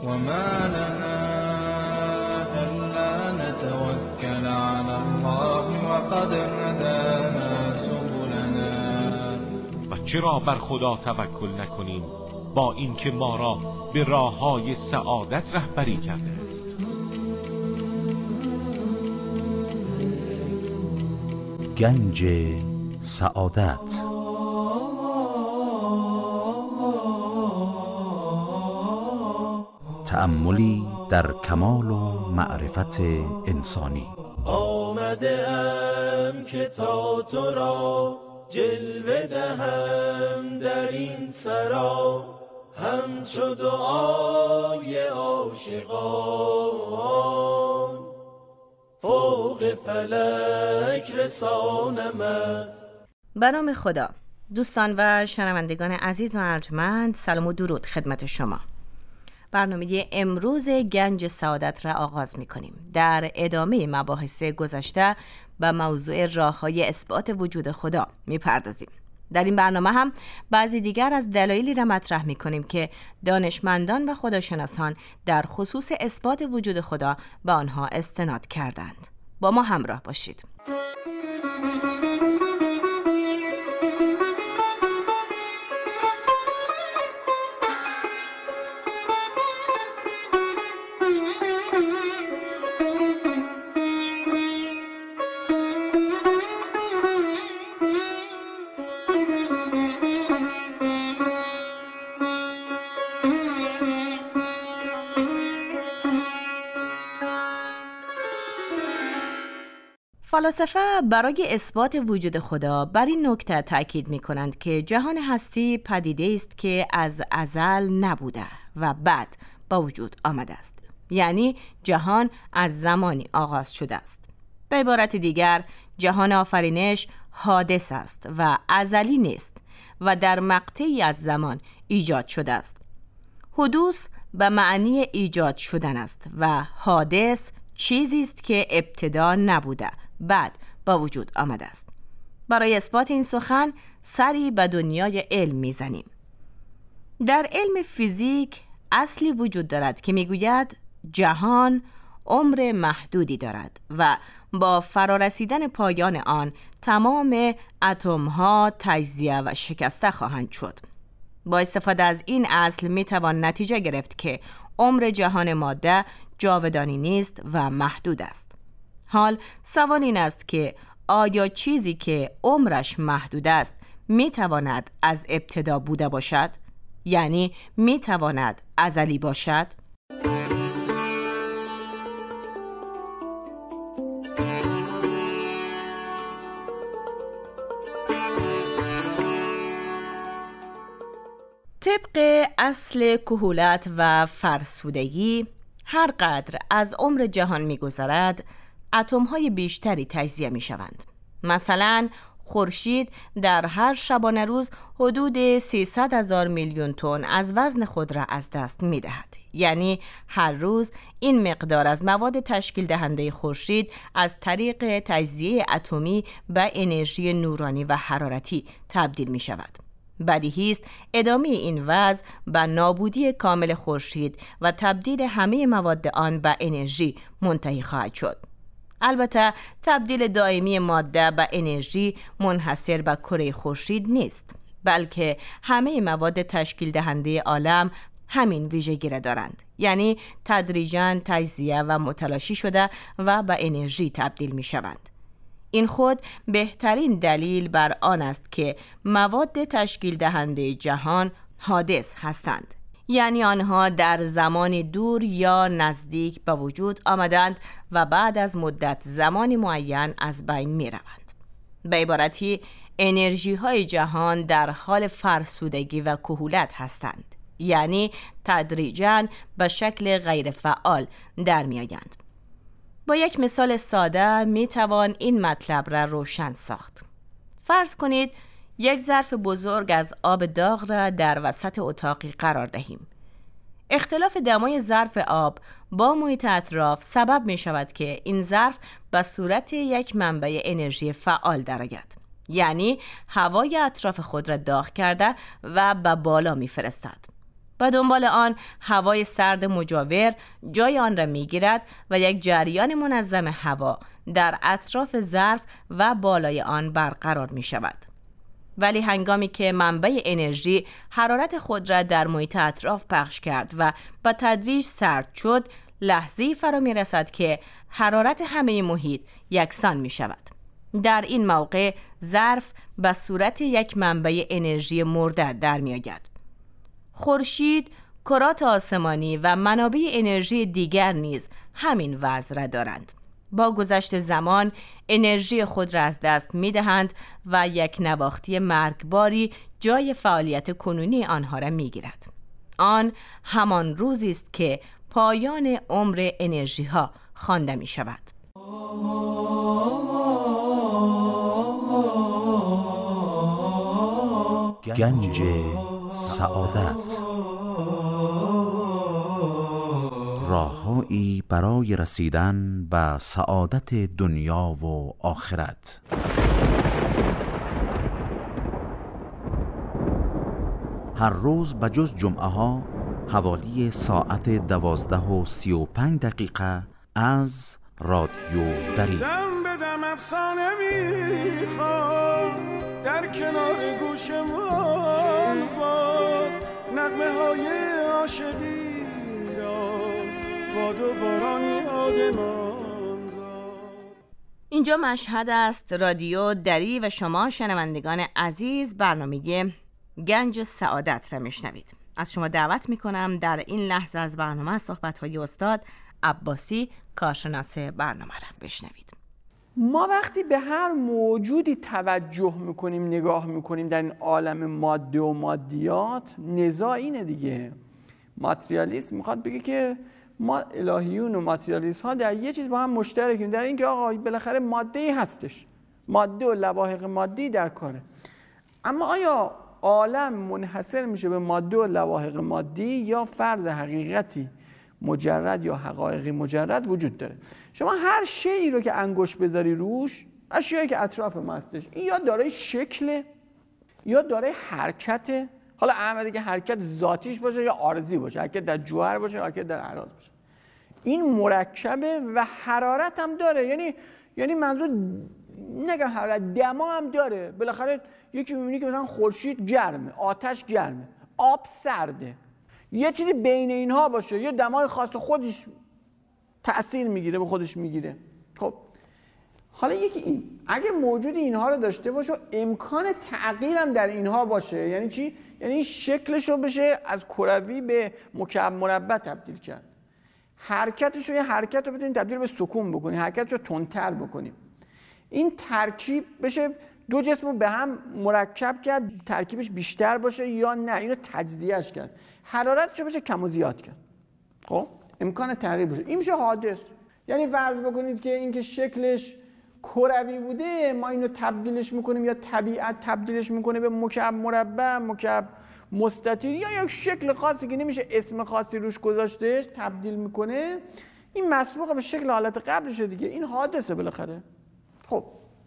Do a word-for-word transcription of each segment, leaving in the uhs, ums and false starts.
وما لنا ألا نتوكل على الله وقد هدانا سبلنا. و چرا بر خدا توکل نکنیم با اینکه ما را به راه‌های سعادت رهبری کرده است. گنج سعادت. تأملی در کمال و معرفت انسانی. آمده ام که تا تو را جلوه دهم در این سرا، همچو دعای عاشقان فوق فلک رسانمت. به نام خدا. دوستان و شنوندگان عزیز و ارجمند، سلام و درود خدمت شما. برنامه امروز گنج سعادت را آغاز می کنیم. در ادامه مباحث گذشته به موضوع راه‌های اثبات وجود خدا می پردازیم. در این برنامه هم بعضی دیگر از دلایلی را مطرح می کنیم که دانشمندان و خداشناسان در خصوص اثبات وجود خدا به آنها استناد کردند. با ما همراه باشید. فلاسفه برای اثبات وجود خدا بر این نکته تأکید می کنند که جهان هستی پدیده است که از ازل نبوده و بعد با وجود آمده است. یعنی جهان از زمانی آغاز شده است. به عبارت دیگر، جهان آفرینش حادث است و ازلی نیست و در مقطعی از زمان ایجاد شده است. حدوث به معنی ایجاد شدن است و حادث چیزی است که ابتدا نبوده، بعد با وجود آمده است. برای اثبات این سخن سری به دنیای علم میزنیم. در علم فیزیک اصلی وجود دارد که میگوید جهان عمر محدودی دارد و با فرارسیدن پایان آن تمام اتم‌ها تجزیه و شکسته خواهند شد. با استفاده از این اصل میتوان نتیجه گرفت که عمر جهان ماده جاودانی نیست و محدود است. حال سوال این است که آیا چیزی که عمرش محدود است میتواند از ابتدا بوده باشد؟ یعنی میتواند ازلی باشد؟ طبق اصل کهولت و فرسودگی، هر قدر از عمر جهان می‌گذرد، اتم‌های بیشتری تجزیه می‌شوند. مثلا خورشید در هر شبانه روز حدود سیصد هزار میلیون تن از وزن خود را از دست می‌دهد. یعنی هر روز این مقدار از مواد تشکیل دهنده خورشید از طریق تجزیه اتمی به انرژی نورانی و حرارتی تبدیل می‌شود. بدیهی است ادامه این وضع به نابودی کامل خورشید و تبدیل همه مواد آن به انرژی منتهی خواهد شد. البته تبدیل دائمی ماده به انرژی منحصر به کره خورشید نیست، بلکه همه مواد تشکیل دهنده عالم همین ویژگی را دارند، یعنی تدریجاً تجزیه و متلاشی شده و به انرژی تبدیل می شوند. این خود بهترین دلیل بر آن است که مواد تشکیل دهنده جهان حادث هستند، یعنی آنها در زمان دور یا نزدیک به وجود آمدند و بعد از مدت زمانی معین از بین می روند. به عبارتی انرژی های جهان در حال فرسودگی و کهولت هستند، یعنی تدریجاً به شکل غیر فعال در می آیند. با یک مثال ساده می توان این مطلب را روشن ساخت. فرض کنید یک ظرف بزرگ از آب داغ را در وسط اتاقی قرار دهیم. اختلاف دمای ظرف آب با محیط اطراف سبب می شود که این ظرف به صورت یک منبع انرژی فعال درآید. یعنی هوای اطراف خود را داغ کرده و به بالا می فرستد. و دنبال آن هوای سرد مجاور جای آن را میگیرد و یک جریان منظم هوا در اطراف ظرف و بالای آن برقرار می شود. ولی هنگامی که منبع انرژی حرارت خود را در محیط اطراف پخش کرد و به تدریج سرد شد، لحظه‌ای فرا می رسد که حرارت همه محیط یکسان می شود. در این موقع ظرف به صورت یک منبع انرژی مرده در می آید. خورشید، کرات آسمانی و منابع انرژی دیگر نیز همین وضع را دارند. با گذشت زمان انرژی خود را از دست می دهند و یک نواختی مرگباری جای فعالیت کنونی آنها را می گیرد. آن همان روزی است که پایان عمر انرژی ها خوانده می شود. گنج سعادت، راههایی برای رسیدن به سعادت دنیا و آخرت. هر روز بجز جمعه ها حوالی ساعت دوازده و سی و پنج دقیقه از رادیو دری. دم به دم افسانه میخواد در کنار گوشمان باد، نغمه های عاشقی را باد و باران یادمان داد. اینجا مشهد است، رادیو دری و شما شنوندگان عزیز برنامه گنج سعادت را میشنوید. از شما دعوت میکنم در این لحظه از برنامه صحبت‌های استاد عباسی کارشناس برنامه را بشنوید. ما وقتی به هر موجودی توجه میکنیم، نگاه میکنیم در این عالم ماده و مادیات، نزاع اینه دیگه. ماتریالیسم میخواد بگه که ما الهیون و ماتریالیست ها در یه چیز با هم مشترکیم، در این که آقا بالاخره ماده‌ای هستش، ماده و لواحق مادی در کاره. اما آیا عالم منحصر میشه به ماده و لواحق مادی یا فرض حقیقتی مجرد یا حقایقی مجرد وجود داره؟ شما هر شیئی رو که انگشت بذاری روش، اشیایی که اطراف ما هستش، این یا دارای شکله یا دارای حرکته. حالا احمدی که حرکت ذاتیش باشه یا عارضی باشه، حرکت در جوهر باشه یا حرکت در اعراض باشه، این مرکبه و حرارت هم داره. یعنی یعنی منظور نگم حرارت، دما هم داره. بالاخره یکی می‌بینی که مثلا خورشید گرمه، آتش گرمه، آب سرده، یه چیزی بین اینها باشه، یه دمای خاص خودش تأثیر میگیره، به خودش میگیره. خب حالا یکی این، اگه موجود اینها رو داشته باشه و امکان تغییر هم در اینها باشه، یعنی چی؟ یعنی شکلش رو بشه از کروی به مکعب مربع تبدیل کرد، حرکتش رو، یه حرکت رو بتونیم تبدیل به سکون بکنیم، حرکتش رو تندتر بکنیم، این ترکیب بشه دو جسم رو به هم مرکب کرد، ترکیبش بیشتر باشه یا نه، اینو تجزیهش کرد، حرارتش رو بشه کم و زیاد کرد. خب امکان تغییر باشه، این میشه حادث. یعنی فرض بکنید که اینکه شکلش کروی بوده، ما اینو تبدیلش میکنیم یا طبیعت تبدیلش میکنه به مکعب مربع، مکعب مستطیل یا یک شکل خاصی که نمیشه اسم خاصی روش گذاشتهش، تبدیل میکنه، این مسبوق به شکل حالت قبلشه دیگه. این حادثه بالاخره. خب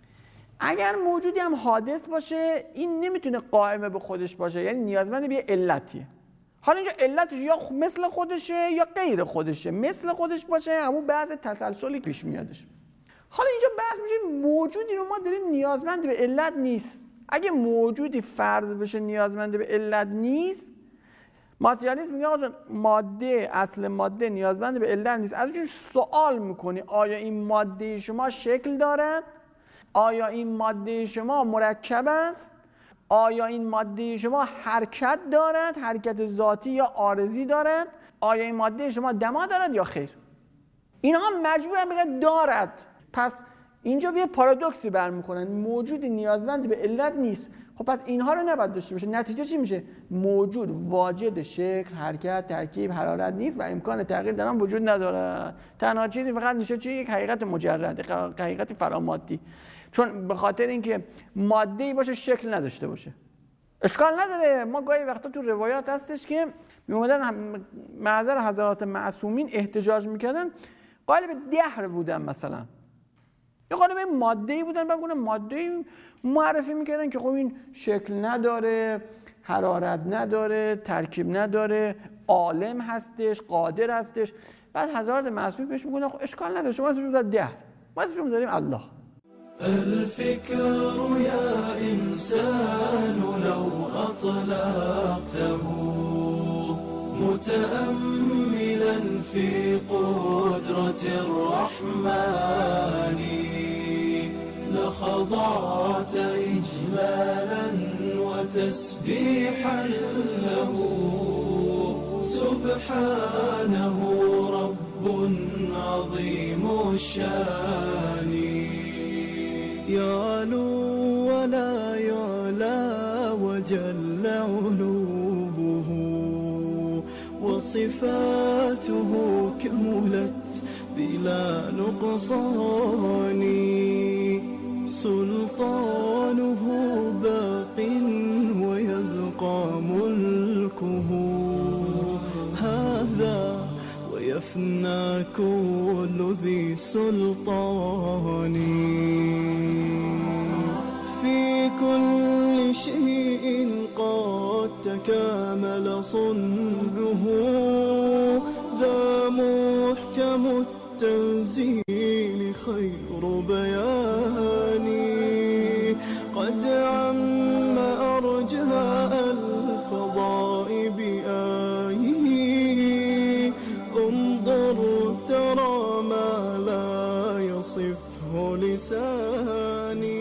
اگر موجودی هم حادث باشه، این نمیتونه قائم به خودش باشه، یعنی نیازمند به یه علتیه. حالا اینجا علتش یا مثل خودشه یا غیر خودشه. مثل خودش باشه همون بعض تسلسلی پیش میادش. حالا اینجا بحث میشه موجودی رو ما داریم نیازمند به علت نیست. اگه موجودی فرض بشه نیازمند به علت نیست، ماتریالیسم میگه آقا ماده، اصل ماده نیازمند به علت نیست. ازشون سوال میکنی آیا این ماده شما شکل دارد؟ آیا این ماده شما مرکب است؟ آیا این ماده شما حرکت دارد، حرکت ذاتی یا عارضی دارد؟ آیا این ماده شما دما دارد یا خیر؟ اینها مجبورن بگن دارد. پس اینجا یه پارادوکسی برمیخورن، موجودی نیازمند به علت نیست. خب پس اینها رو نباید داشته باشه. نتیجه چی میشه؟ موجود واجد شکل، حرکت، ترکیب، حرارت نیست و امکان تغییر در آن وجود نداره. تنها چیزی فقط میشه چی؟ یک حقیقت مجرد، یک حقیقت فرامادی. چون به خاطر اینکه ماده‌ای باشه شکل نداشته باشه. اشکال نداره. ما گاهی وقتا تو روایات هستش که میومدن معذر حضرات معصومین احتجاج میکردن، قالب دهر بودن مثلا، یه قالب ماده‌ای بودن، بعد اون ماده‌ای معرفی میکردن که خب این شکل نداره، حرارت نداره، ترکیب نداره، عالم هستش، قادر هستش. بعد حضرت معصومی بهش میگن خب اشکال نداره، شما اسمش رو ده، ما اسمش رو میذاریم الله. الفكر يا إنسان لو أطلقته متأملا في قدرة الرحمن لخضعت إجلالا وتسبيحا له سبحانه رب عظيم الشان يعلو ولا يعلى وجل علوه وصفاته كملت بلا نقصان سلطانه باق ويبقى ملكه هذا ويفنى كل ذي سلطان في كل شيء قد تكامل صنعه ذا محكم التنزيل خير بيان قد عم أرجاء الفضاء بآيه انظر ترى ما لا يصفه لساني.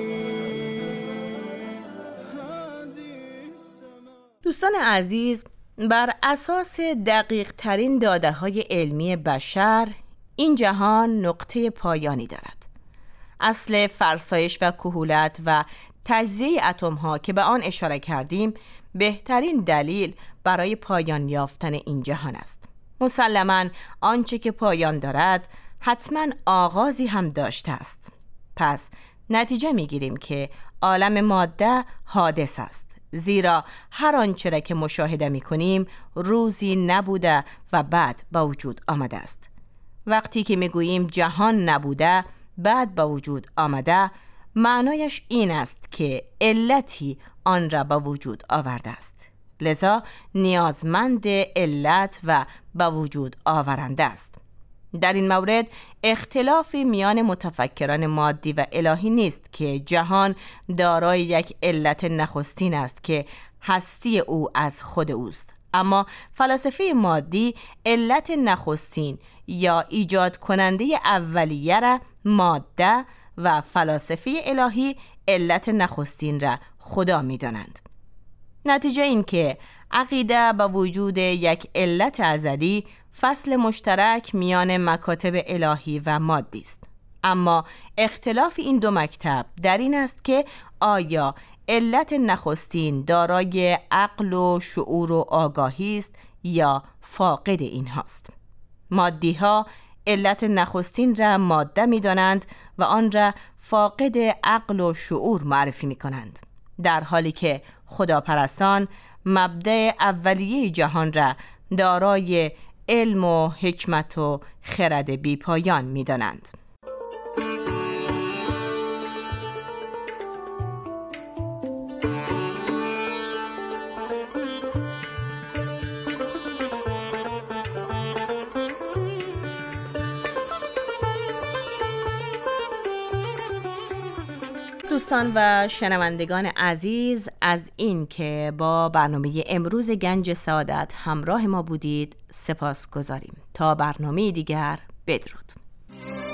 دوستان عزیز، بر اساس دقیق ترین داده های علمی بشر این جهان نقطه پایانی دارد. اصل فرسایش و کهولت و تجزیه اتم ها که به آن اشاره کردیم بهترین دلیل برای پایان یافتن این جهان است. مسلماً آنچه که پایان دارد حتماً آغازی هم داشته است. پس نتیجه میگیریم که عالم ماده حادث است، زیرا هر آنچه را که مشاهده میکنیم روزی نبوده و بعد به وجود آمده است. وقتی که میگوییم جهان نبوده بعد به وجود آمده، معنایش این است که علتی آن را به وجود آورده است، لذا نیازمند علت و به وجود آورنده است. در این مورد اختلافی میان متفکران مادی و الهی نیست که جهان دارای یک علت نخستین است که هستی او از خود اوست، اما فلاسفه مادی علت نخستین یا ایجاد کننده اولیه را ماده و فلاسفه الهی علت نخستین را خدا می دانند. نتیجه این که عقیده به وجود یک علت ازلی فصل مشترک میان مکاتب الهی و مادی است. اما اختلاف این دو مکتب در این است که آیا علت نخستین دارای عقل و شعور و آگاهی است یا فاقد اینهاست. مادی ها علت نخستین را ماده می دانند و آن را فاقد عقل و شعور معرفی می کنند، در حالی که خداپرستان مبدأ اولیه جهان را دارای علم و حکمت و خرد بی پایان می دانند. دوستان و شنوندگان عزیز، از این که با برنامه امروز گنج سعادت همراه ما بودید سپاس گذاریم. تا برنامه دیگر، بدرود.